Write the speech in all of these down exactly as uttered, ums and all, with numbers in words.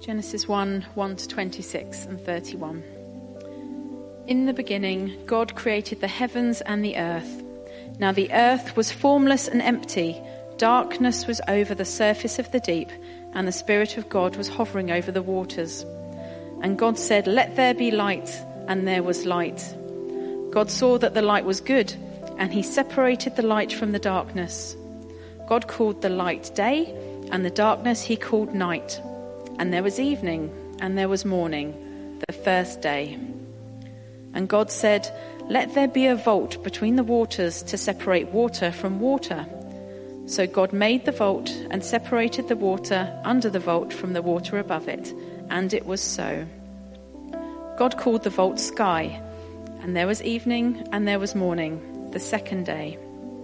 Genesis one, one to twenty-six and thirty-one. In the beginning, God created the heavens and the earth. Now the earth was formless and empty. Darkness was over the surface of the deep, and the Spirit of God was hovering over the waters. And God said, "Let there be light," and there was light. God saw that the light was good, and he separated the light from the darkness. God called the light day, and the darkness he called night. And there was evening, and there was morning, the first day. And God said, "Let there be a vault between the waters to separate water from water." So God made the vault and separated the water under the vault from the water above it, and it was so. God called the vault sky, and there was evening and there was morning, the second day.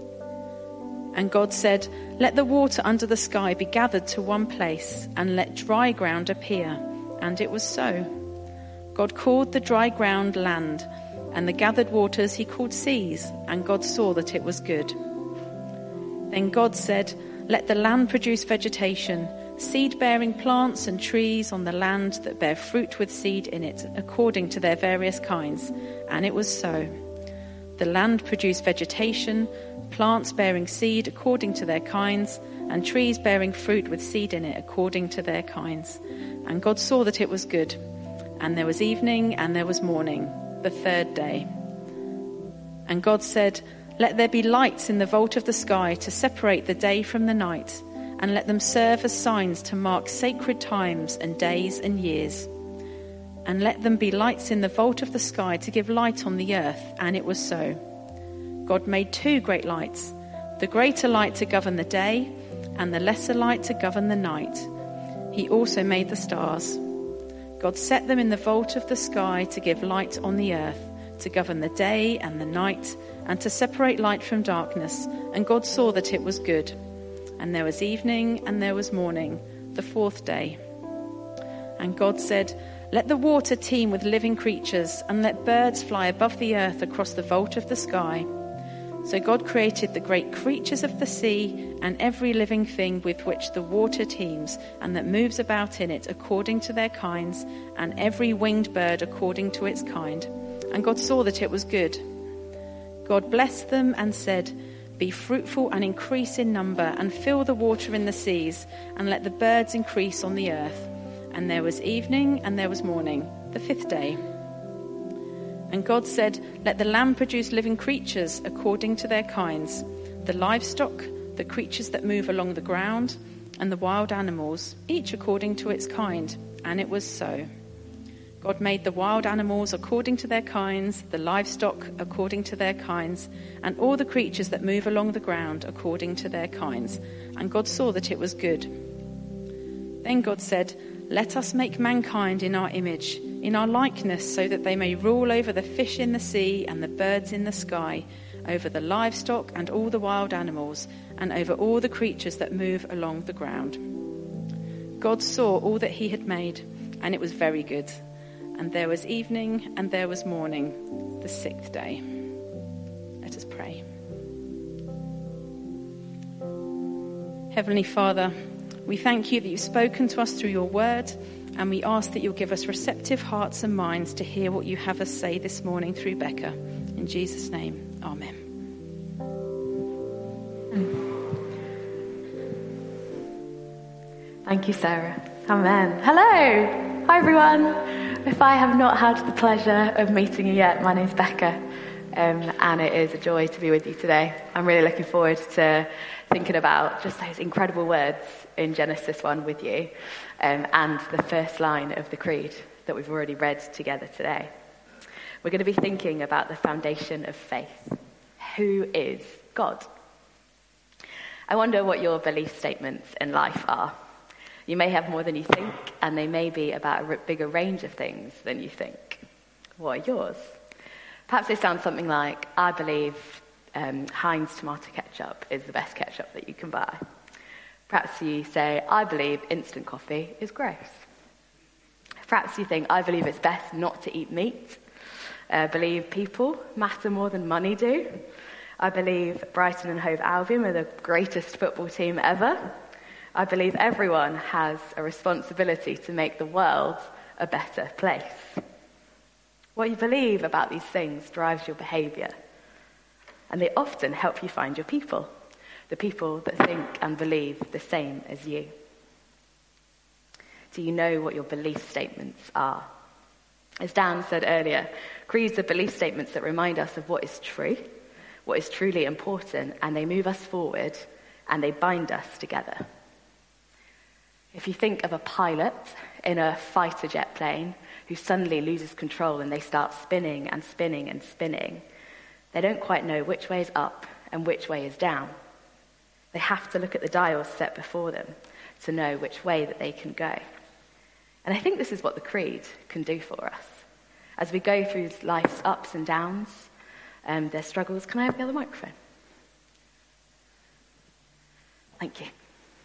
And God said, "Let the water under the sky be gathered to one place, and let dry ground appear," and it was so. God called the dry ground land, and the gathered waters he called seas, and God saw that it was good. Then God said, "Let the land produce vegetation, seed-bearing plants and trees on the land that bear fruit with seed in it, according to their various kinds." And it was so. The land produced vegetation, plants bearing seed according to their kinds, and trees bearing fruit with seed in it according to their kinds. And God saw that it was good. And there was evening and there was morning, the third day. And God said, "Let there be lights in the vault of the sky to separate the day from the night, and let them serve as signs to mark sacred times and days and years. And let them be lights in the vault of the sky to give light on the earth." And it was so. God made two great lights, the greater light to govern the day, and the lesser light to govern the night. He also made the stars. God set them in the vault of the sky to give light on the earth, to govern the day and the night, and to separate light from darkness. And God saw that it was good. And there was evening and there was morning, the fourth day. And God said, "Let the water teem with living creatures, and let birds fly above the earth across the vault of the sky." So God created the great creatures of the sea and every living thing with which the water teems and that moves about in it according to their kinds, and every winged bird according to its kind. And God saw that it was good. God blessed them and said, "Be fruitful and increase in number, and fill the water in the seas, and let the birds increase on the earth." And there was evening and there was morning, the fifth day. And God said, "Let the land produce living creatures according to their kinds, the livestock, the creatures that move along the ground, and the wild animals, each according to its kind." And it was so. God made the wild animals according to their kinds, the livestock according to their kinds, and all the creatures that move along the ground according to their kinds. And God saw that it was good. Then God said, "Let us make mankind in our image, in our likeness, so that they may rule over the fish in the sea and the birds in the sky, over the livestock and all the wild animals, and over all the creatures that move along the ground." God saw all that he had made, and it was very good. And there was evening and there was morning, the sixth day. Let us pray. Heavenly Father, we thank you that you've spoken to us through your word, and we ask that you'll give us receptive hearts and minds to hear what you have us say this morning through Becca. In Jesus' name, amen. Thank you, Sarah. Amen. Hello. Hi, everyone. If I have not had the pleasure of meeting you yet, my name's Becca, um, and it is a joy to be with you today. I'm really looking forward to thinking about just those incredible words in Genesis one with you, um, and the first line of the Creed that we've already read together today. We're going to be thinking about the foundation of faith. Who is God? I wonder what your belief statements in life are. You may have more than you think, and they may be about a bigger range of things than you think. What are yours? Perhaps they sound something like, "I believe um, Heinz tomato ketchup is the best ketchup that you can buy." Perhaps you say, "I believe instant coffee is gross." Perhaps you think, "I believe it's best not to eat meat." I uh, believe people matter more than money do. I believe Brighton and Hove Albion are the greatest football team ever. I believe everyone has a responsibility to make the world a better place. What you believe about these things drives your behaviour, and they often help you find your people, the people that think and believe the same as you. Do you know what your belief statements are? As Dan said earlier, creeds are belief statements that remind us of what is true, what is truly important, and they move us forward and they bind us together. If you think of a pilot in a fighter jet plane who suddenly loses control and they start spinning and spinning and spinning, they don't quite know which way is up and which way is down. They have to look at the dials set before them to know which way that they can go. And I think this is what the Creed can do for us. As we go through life's ups and downs, um, their struggles. Can I have the other microphone? Thank you.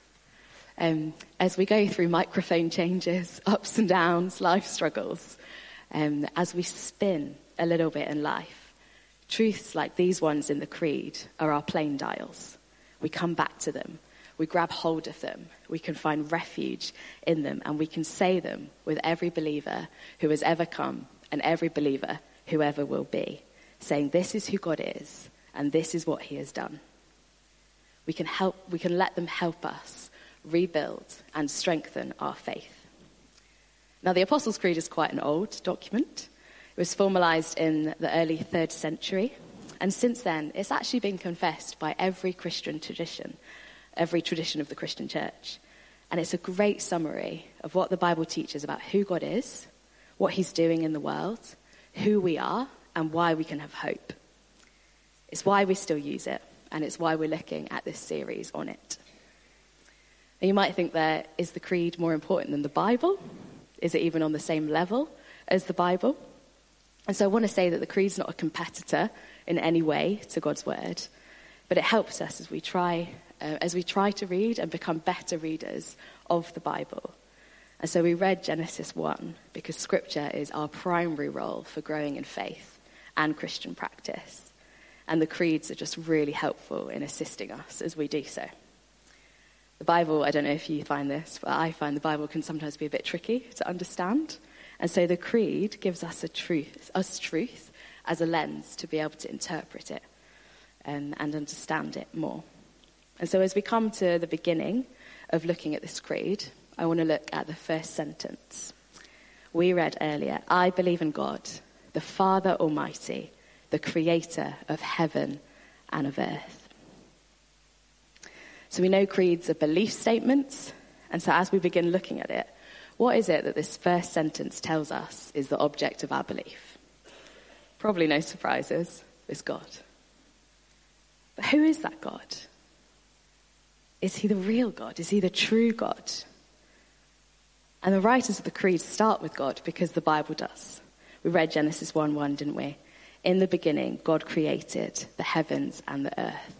Um, as we go through microphone changes, ups and downs, life struggles, um, as we spin a little bit in life, truths like these ones in the Creed are our plane dials. We come back to them. We grab hold of them. We can find refuge in them, and we can say them with every believer who has ever come and every believer who ever will be, saying this is who God is and this is what he has done. We can help, we can let them help us rebuild and strengthen our faith. Now, the Apostles' Creed is quite an old document. It was formalized in the early third century, and since then it's actually been confessed by every Christian tradition, every tradition of the Christian church. And it's a great summary of what the Bible teaches about who God is, what he's doing in the world, who we are, and why we can have hope. It's why we still use it, and it's why we're looking at this series on it. Now, you might think there, is the Creed more important than the Bible? Is it even on the same level as the Bible? And so I want to say that the Creed's not a competitor in any way to God's word, but it helps us as we try Uh, as we try to read and become better readers of the Bible. And so we read Genesis one because Scripture is our primary role for growing in faith and Christian practice. And the creeds are just really helpful in assisting us as we do so. The Bible, I don't know if you find this, but I find the Bible can sometimes be a bit tricky to understand. And so the creed gives us a truth, us truth as a lens to be able to interpret it and, and understand it more. And so as we come to the beginning of looking at this creed, I want to look at the first sentence. We read earlier, I believe in God, the Father Almighty, the creator of heaven and of earth. So we know creeds are belief statements. And so as we begin looking at it, what is it that this first sentence tells us is the object of our belief? Probably no surprises, it's God. But who is that God? Is he the real God? Is he the true God? And the writers of the Creed start with God because the Bible does. We read Genesis one one, didn't we? In the beginning, God created the heavens and the earth.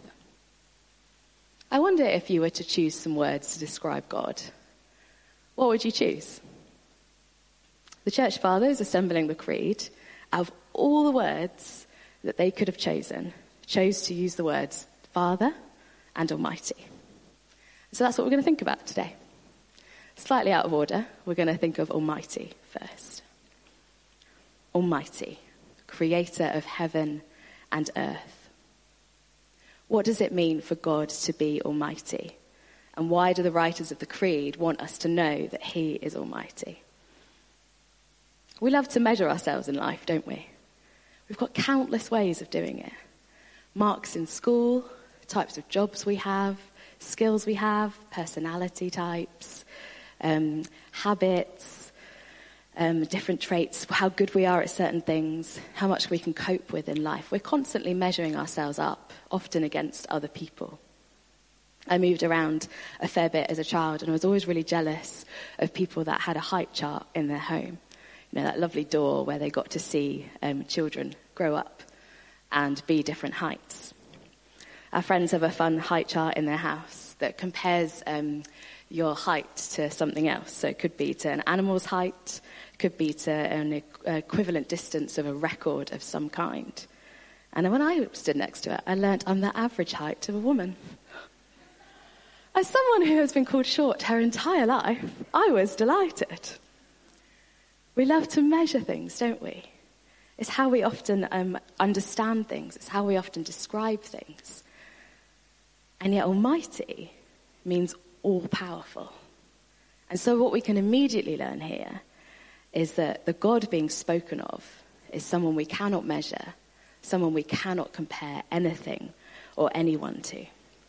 I wonder if you were to choose some words to describe God, what would you choose? The Church Fathers, assembling the Creed, out of all the words that they could have chosen, chose to use the words Father and Almighty. So that's what we're going to think about today. Slightly out of order, we're going to think of Almighty first. Almighty, creator of heaven and earth. What does it mean for God to be almighty? And why do the writers of the Creed want us to know that he is almighty? We love to measure ourselves in life, don't we? We've got countless ways of doing it. Marks in school, types of jobs we have, skills we have, personality types, um, habits, um, different traits, how good we are at certain things, how much we can cope with in life. We're constantly measuring ourselves up, often against other people. I moved around a fair bit as a child, and I was always really jealous of people that had a height chart in their home. You know, that lovely door where they got to see um, children grow up and be different heights. Our friends have a fun height chart in their house that compares um, your height to something else. So it could be to an animal's height, could be to an equivalent distance of a record of some kind. And when I stood next to it, I learnt I'm the average height of a woman. As someone who has been called short her entire life, I was delighted. We love to measure things, don't we? It's how we often um, understand things. It's how we often describe things. And yet almighty means all-powerful. And so what we can immediately learn here is that the God being spoken of is someone we cannot measure, someone we cannot compare anything or anyone to.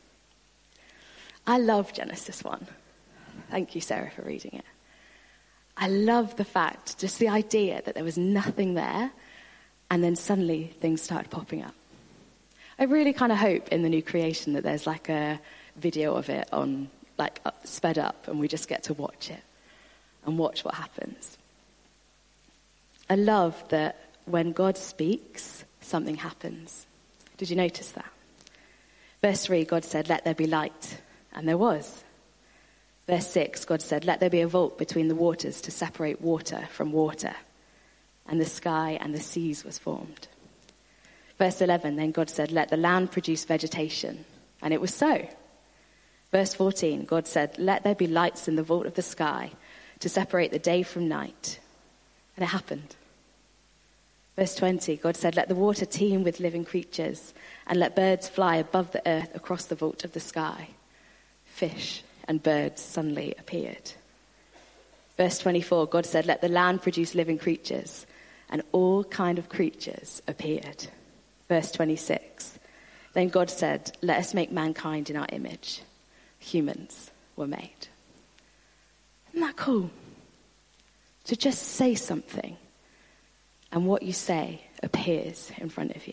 I love Genesis one. Thank you, Sarah, for reading it. I love the fact, just the idea that there was nothing there, and then suddenly things started popping up. I really kind of hope in the new creation that there's like a video of it on, like up, sped up, and we just get to watch it and watch what happens. I love that when God speaks, something happens. Did you notice that? Verse three, God said, "Let there be light," and there was. Verse six, God said, "Let there be a vault between the waters to separate water from water." And the sky and the seas was formed. Verse eleven, then God said, "Let the land produce vegetation." And it was so. Verse fourteen, God said, "Let there be lights in the vault of the sky to separate the day from night." And it happened. Verse twenty, God said, "Let the water teem with living creatures, and let birds fly above the earth across the vault of the sky." Fish and birds suddenly appeared. Verse twenty-four, God said, "Let the land produce living creatures," and all kind of creatures appeared. Verse twenty-six, then God said, "Let us make mankind in our image." Humans were made. Isn't that cool? To just say something, and what you say appears in front of you.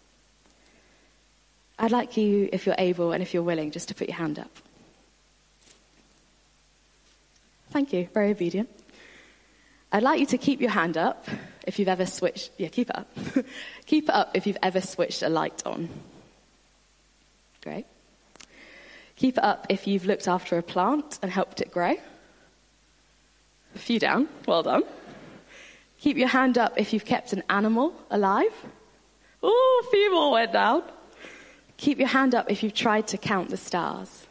I'd like you, if you're able and if you're willing, just to put your hand up. Thank you, very obedient. I'd like you to keep your hand up if you've ever switched, yeah, keep it up. Keep it up if you've ever switched a light on. Great. Keep it up if you've looked after a plant and helped it grow. A few down, well done. Keep your hand up if you've kept an animal alive. Oh, a few more went down. Keep your hand up if you've tried to count the stars.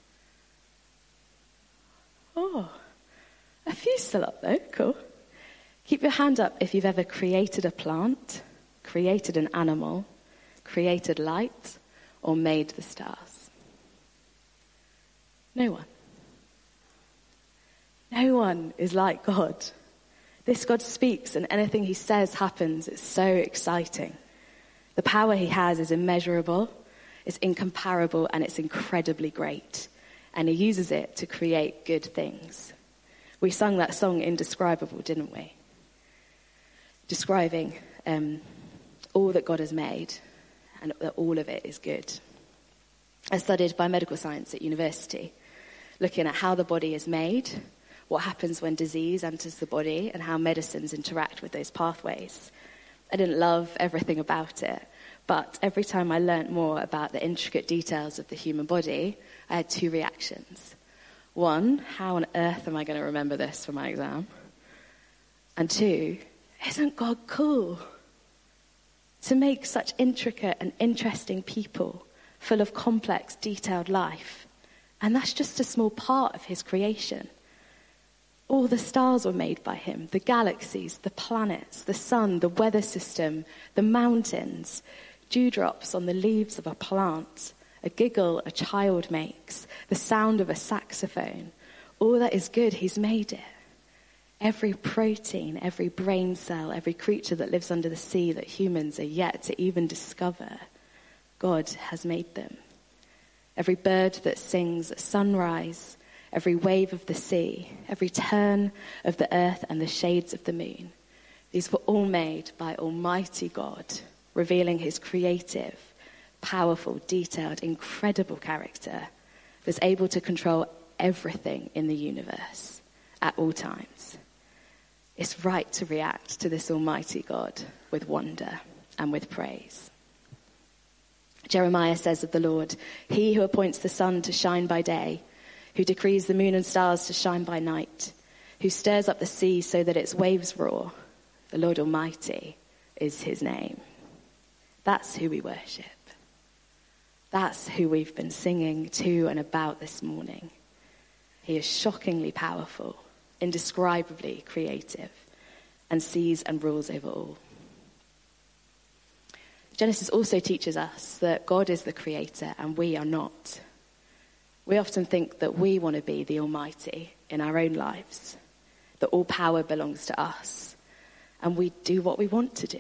Oh, a few still up though, cool. Keep your hand up if you've ever created a plant, created an animal, created light, or made the stars. No one. No one is like God. This God speaks and anything he says happens. It's so exciting. The power he has is immeasurable, it's incomparable, and it's incredibly great. And he uses it to create good things. We sung that song, Indescribable, didn't we? Describing um, all that God has made and that all of it is good. I studied biomedical science at university, looking at how the body is made, what happens when disease enters the body, and how medicines interact with those pathways. I didn't love everything about it, but every time I learnt more about the intricate details of the human body, I had two reactions. One, how on earth am I going to remember this for my exam? And two, isn't God cool? To make such intricate and interesting people, full of complex, detailed life. And that's just a small part of his creation. All the stars were made by him, the galaxies, the planets, the sun, the weather system, the mountains, dewdrops on the leaves of a plant, a giggle a child makes, the sound of a saxophone. All that is good, he's made it. Every protein, every brain cell, every creature that lives under the sea that humans are yet to even discover, God has made them. Every bird that sings at sunrise, every wave of the sea, every turn of the earth and the shades of the moon. These were all made by Almighty God, revealing his creative, powerful, detailed, incredible character, that's able to control everything in the universe at all times. It's right to react to this Almighty God with wonder and with praise. Jeremiah says of the Lord, "He who appoints the sun to shine by day, who decrees the moon and stars to shine by night, who stirs up the sea so that its waves roar, the Lord Almighty is his name." That's who we worship. That's who we've been singing to and about this morning. He is shockingly powerful, indescribably creative, and sees and rules over all. Genesis also teaches us that God is the creator and we are not. We often think that we want to be the Almighty in our own lives, that all power belongs to us, and we do what we want to do.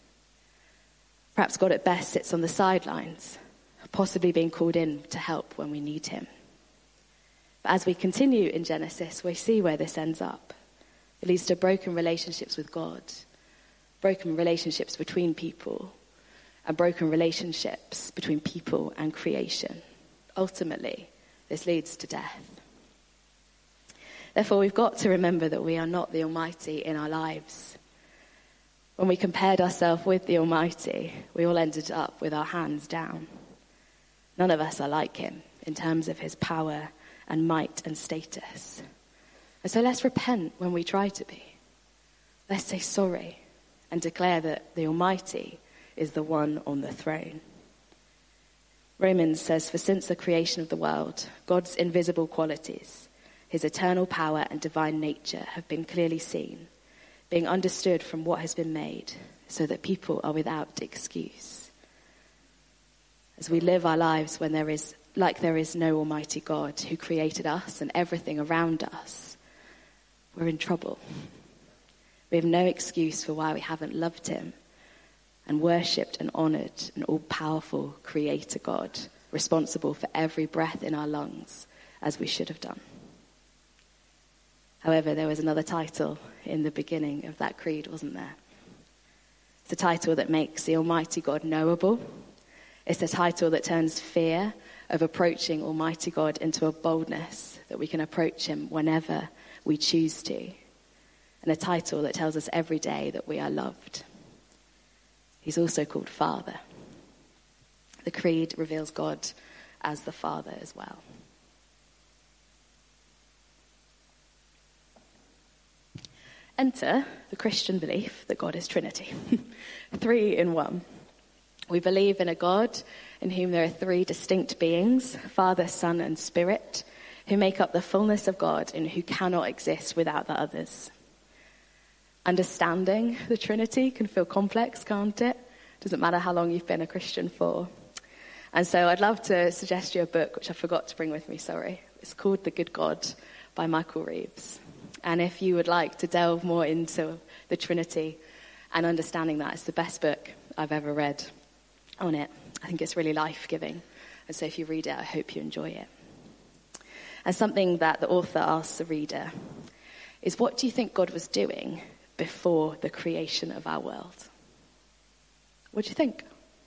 Perhaps God at best sits on the sidelines, possibly being called in to help when we need him. But as we continue in Genesis, we see where this ends up. It leads to broken relationships with God, broken relationships between people, and broken relationships between people and creation. Ultimately, this leads to death. Therefore, we've got to remember that we are not the Almighty in our lives. When we compared ourselves with the Almighty, we all ended up with our hands down. None of us are like him in terms of his power and might and status. And so let's repent when we try to be. Let's say sorry and declare that the Almighty is the one on the throne. Romans says, for since the creation of the world, God's invisible qualities, his eternal power and divine nature have been clearly seen, being understood from what has been made, so that people are without excuse. As we live our lives when there is, like there is no Almighty God who created us and everything around us, we're in trouble. We have no excuse for why we haven't loved him and worshipped and honoured an all-powerful creator God, responsible for every breath in our lungs, as we should have done. However, there was another title in the beginning of that creed, wasn't there? It's a title that makes the Almighty God knowable. It's a title that turns fear of approaching Almighty God into a boldness that we can approach him whenever we choose to. And a title that tells us every day that we are loved. He's also called Father. The creed reveals God as the Father as well. Enter the Christian belief that God is Trinity. Three in one. We believe in a God in whom there are three distinct beings, Father, Son, and Spirit, who make up the fullness of God and who cannot exist without the others. Understanding the Trinity can feel complex, can't it? Doesn't matter how long you've been a Christian for. And so I'd love to suggest you a book, which I forgot to bring with me, sorry. It's called The Good God by Michael Reeves. And if you would like to delve more into the Trinity and understanding that, it's the best book I've ever read on it. I think it's really life-giving. And so if you read it, I hope you enjoy it. And something that the author asks the reader is, what do you think God was doing before the creation of our world? What do you think?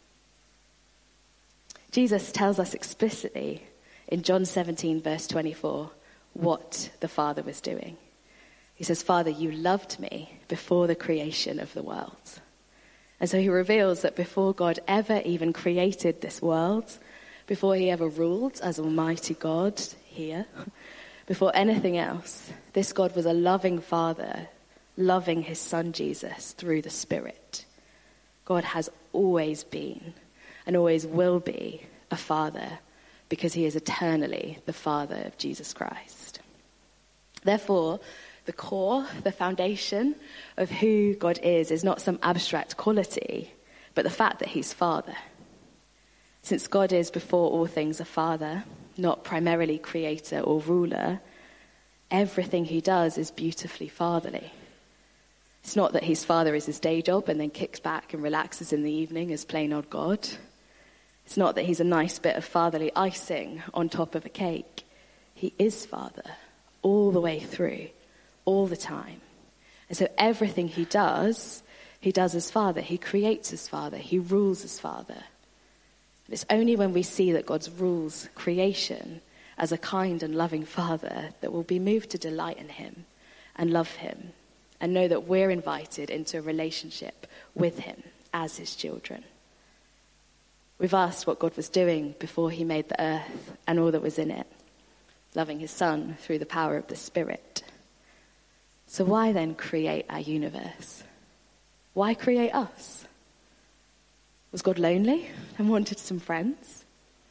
Jesus tells us explicitly in John seventeen, verse twenty-four, what the Father was doing. He says, Father, you loved me before the creation of the world. And so he reveals that before God ever even created this world, before he ever ruled as Almighty God here, before anything else, this God was a loving Father, loving his Son Jesus through the Spirit. God has always been and always will be a Father because he is eternally the Father of Jesus Christ. Therefore, the core, the foundation of who God is, is not some abstract quality, but the fact that he's Father. Since God is before all things a Father, not primarily creator or ruler, everything he does is beautifully fatherly. It's not that his Father is his day job and then kicks back and relaxes in the evening as plain old God. It's not that he's a nice bit of fatherly icing on top of a cake. He is Father all the way through, all the time. And so everything he does, he does as Father. He creates as Father. He rules as Father. And it's only when we see that God rules creation as a kind and loving Father that we'll be moved to delight in him and love him and know that we're invited into a relationship with him as his children. We've asked what God was doing before he made the earth and all that was in it, loving his Son through the power of the Spirit. So why then create our universe? Why create us? Was God lonely and wanted some friends?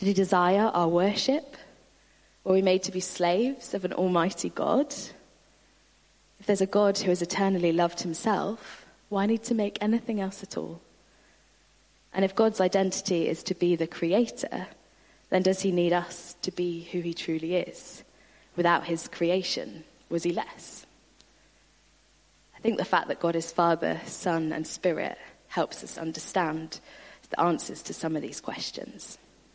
Did he desire our worship? Were we made to be slaves of an almighty God? If there's a God who has eternally loved himself, why need to make anything else at all? And if God's identity is to be the creator, then does he need us to be who he truly is? Without his creation, was he less? I think the fact that God is Father, Son, and Spirit helps us understand the answers to some of these questions.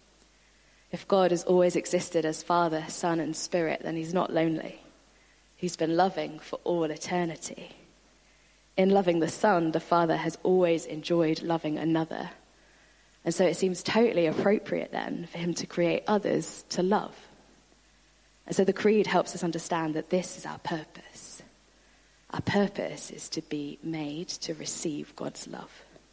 If God has always existed as Father, Son, and Spirit, then he's not lonely. He's been loving for all eternity. In loving the Son, the Father has always enjoyed loving another. And so it seems totally appropriate then for him to create others to love. And so the Creed helps us understand that this is our purpose. Our purpose is to be made to receive God's love.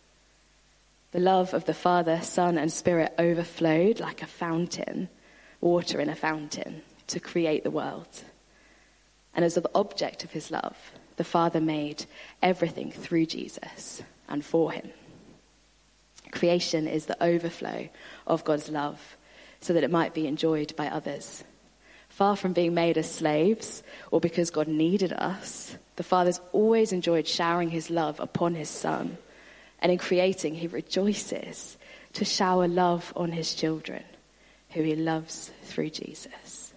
The love of the Father, Son, and Spirit overflowed like a fountain, water in a fountain, to create the world. And as the object of his love, the Father made everything through Jesus and for him. Creation is the overflow of God's love so that it might be enjoyed by others. Far from being made as slaves or because God needed us, the Father's always enjoyed showering his love upon his Son. And in creating, he rejoices to shower love on his children, who he loves through Jesus.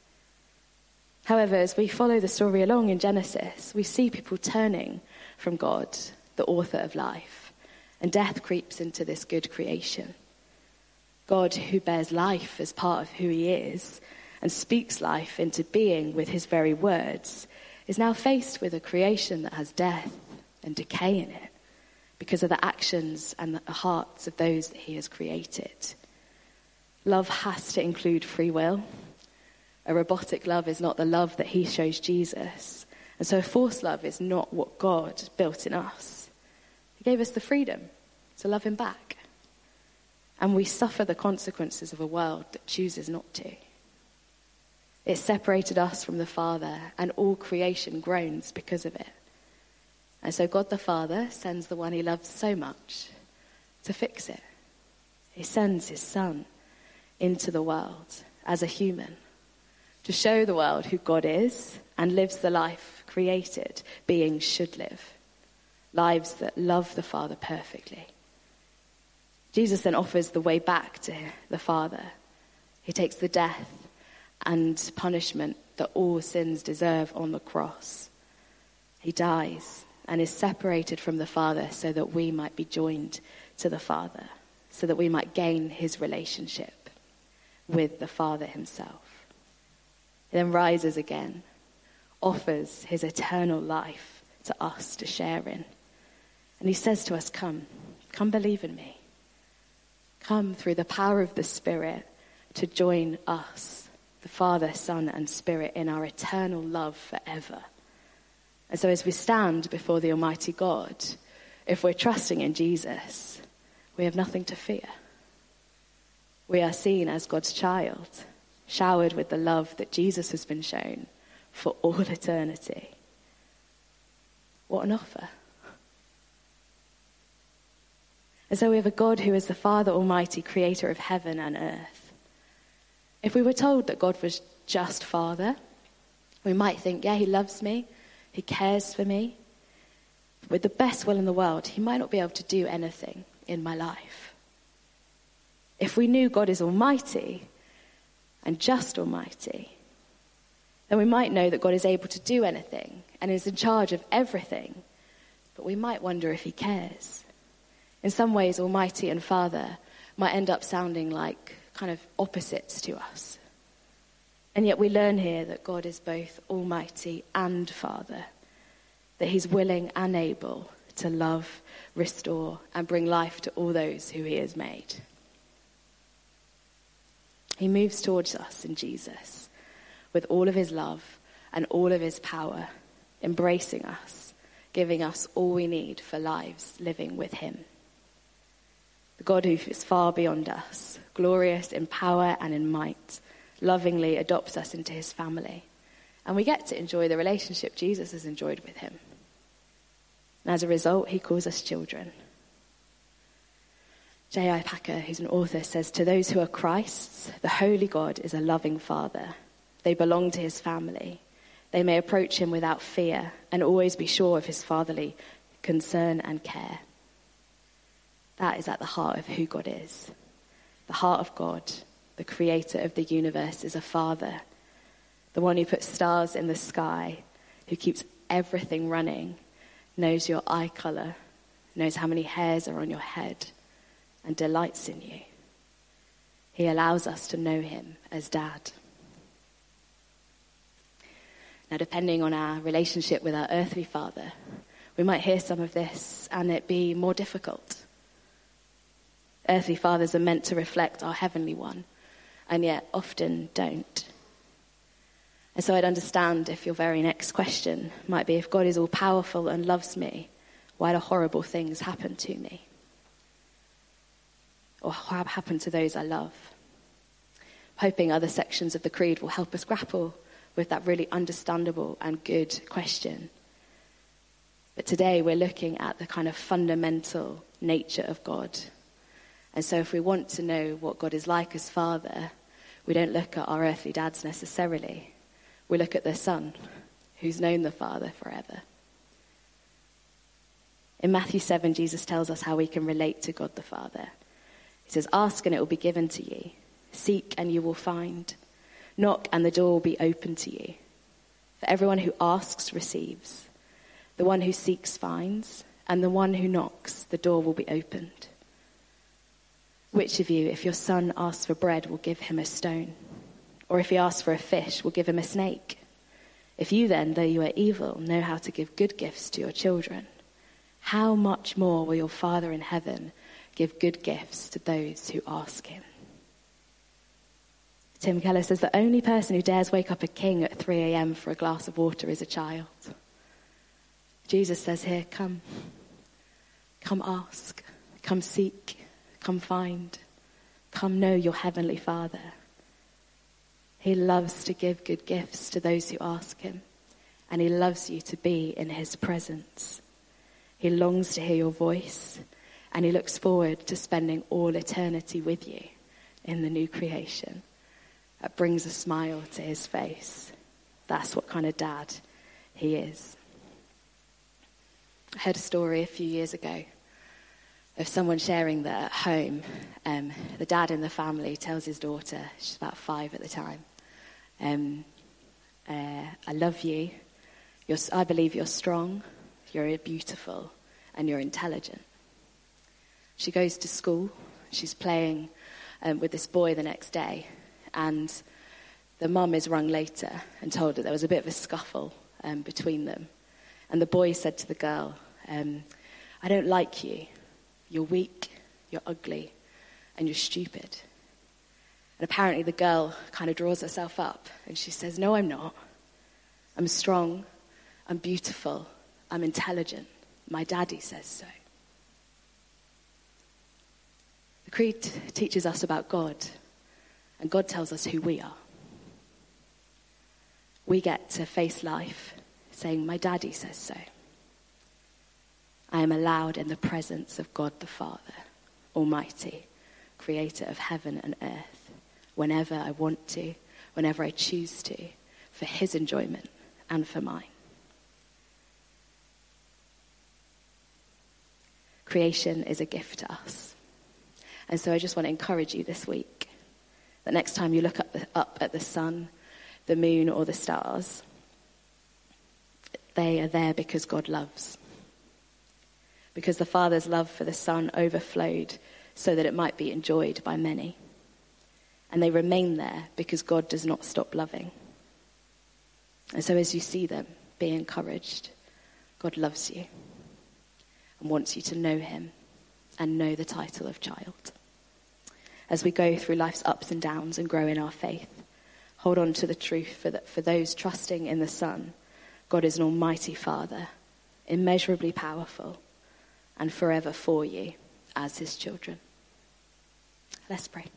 However, as we follow the story along in Genesis, we see people turning from God, the author of life, and death creeps into this good creation. God, who bears life as part of who he is and speaks life into being with his very words, is now faced with a creation that has death and decay in it because of the actions and the hearts of those that he has created. Love has to include free will. A robotic love is not the love that he shows Jesus. And so forced love is not what God built in us. He gave us the freedom to love him back. And we suffer the consequences of a world that chooses not to. It separated us from the Father, and all creation groans because of it. And so God the Father sends the one he loves so much to fix it. He sends his Son into the world as a human to show the world who God is and lives the life created beings should live. Lives that love the Father perfectly. Jesus then offers the way back to the Father. He takes the death and punishment that all sins deserve on the cross. He dies and is separated from the Father so that we might be joined to the Father, so that we might gain his relationship with the Father himself. He then rises again, offers his eternal life to us to share in. And he says to us, come, come believe in me. Come through the power of the Spirit to join us, the Father, Son, and Spirit, in our eternal love forever. And so as we stand before the Almighty God, if we're trusting in Jesus, we have nothing to fear. We are seen as God's child, showered with the love that Jesus has been shown for all eternity. What an offer. And so we have a God who is the Father Almighty, creator of heaven and earth. If we were told that God was just Father, we might think, yeah, he loves me, he cares for me. With the best will in the world, he might not be able to do anything in my life. If we knew God is almighty and just almighty, then we might know that God is able to do anything and is in charge of everything, but we might wonder if he cares. In some ways, Almighty and Father might end up sounding like kind of opposites to us. And yet we learn here that God is both Almighty and Father, that he's willing and able to love, restore, and bring life to all those who he has made. He moves towards us in Jesus with all of his love and all of his power, embracing us, giving us all we need for lives living with him. The God who is far beyond us, glorious in power and in might, lovingly adopts us into his family. And we get to enjoy the relationship Jesus has enjoyed with him. And as a result, he calls us children. J I Packer, who's an author, says, "To those who are Christ's, the Holy God is a loving Father. They belong to his family. They may approach him without fear and always be sure of his fatherly concern and care." That is at the heart of who God is. The heart of God, the creator of the universe, is a father. The one who puts stars in the sky, who keeps everything running, knows your eye colour, knows how many hairs are on your head, and delights in you. He allows us to know him as Dad. Now, depending on our relationship with our earthly father, we might hear some of this and it be more difficult. Earthly fathers are meant to reflect our heavenly one, and yet often don't. And so I'd understand if your very next question might be, if God is all powerful and loves me, why do horrible things happen to me? Or what happened to those I love? Hoping other sections of the Creed will help us grapple with that really understandable and good question. But today we're looking at the kind of fundamental nature of God. And so if we want to know what God is like as Father, we don't look at our earthly dads necessarily. We look at the Son, who's known the Father forever. In Matthew seven, Jesus tells us how we can relate to God the Father. He says, "Ask and it will be given to you. Seek and you will find. Knock and the door will be opened to you. For everyone who asks receives. The one who seeks finds. And the one who knocks, the door will be opened. Which of you, if your son asks for bread, will give him a stone? Or if he asks for a fish, will give him a snake? If you then, though you are evil, know how to give good gifts to your children, how much more will your Father in heaven give good gifts to those who ask him?" Tim Keller says the only person who dares wake up a king at three a.m. for a glass of water is a child. Jesus says here, come. Come ask. Come seek. Come find. Come know your heavenly Father. He loves to give good gifts to those who ask him, and he loves you to be in his presence. He longs to hear your voice, and he looks forward to spending all eternity with you in the new creation. That brings a smile to his face. That's what kind of dad he is. I heard a story a few years ago of someone sharing that at home, um, the dad in the family tells his daughter, she's about five at the time, um, uh, I love you, you're, I believe you're strong, you're beautiful, and you're intelligent. She goes to school, she's playing um, with this boy the next day, and the mum is rung later and told that there was a bit of a scuffle um, between them. And the boy said to the girl, um, I don't like you. You're weak, you're ugly, and you're stupid. And apparently the girl kind of draws herself up and she says, no, I'm not. I'm strong, I'm beautiful, I'm intelligent. My daddy says so. The Creed teaches us about God, and God tells us who we are. We get to face life saying, my daddy says so. I am allowed in the presence of God the Father, Almighty, creator of heaven and earth, whenever I want to, whenever I choose to, for his enjoyment and for mine. Creation is a gift to us. And so I just want to encourage you this week that next time you look up, the, up at the sun, the moon, or the stars, they are there because God loves. Because the Father's love for the Son overflowed so that it might be enjoyed by many. And they remain there because God does not stop loving. And so as you see them, be encouraged. God loves you and wants you to know him and know the title of child. As we go through life's ups and downs and grow in our faith, hold on to the truth for, that for those trusting in the Son, God is an almighty Father, immeasurably powerful, and forever for you as his children. Let's pray.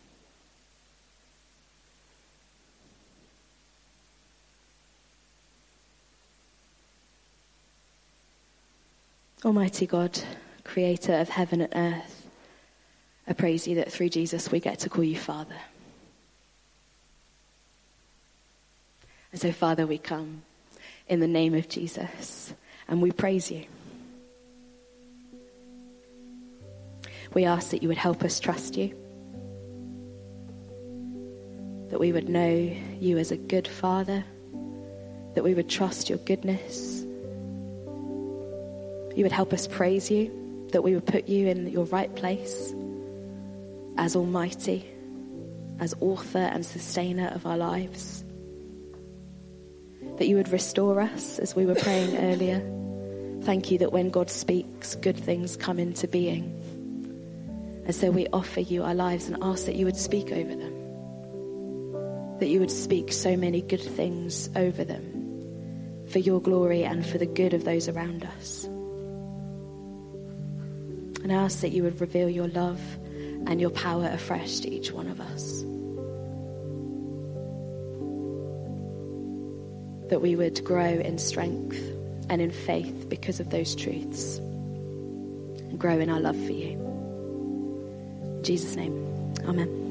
Almighty God, creator of heaven and earth, I praise you that through Jesus we get to call you Father. And so, Father, we come in the name of Jesus and we praise you. We ask that you would help us trust you, that we would know you as a good Father, that we would trust your goodness. You would help us praise you, that we would put you in your right place as Almighty, as author and sustainer of our lives. That you would restore us as we were praying earlier. Thank you that when God speaks, good things come into being. And so we offer you our lives and ask that you would speak over them. That you would speak so many good things over them for your glory and for the good of those around us. And I ask that you would reveal your love and your power afresh to each one of us. That we would grow in strength and in faith because of those truths, and grow in our love for you. In Jesus' name, amen.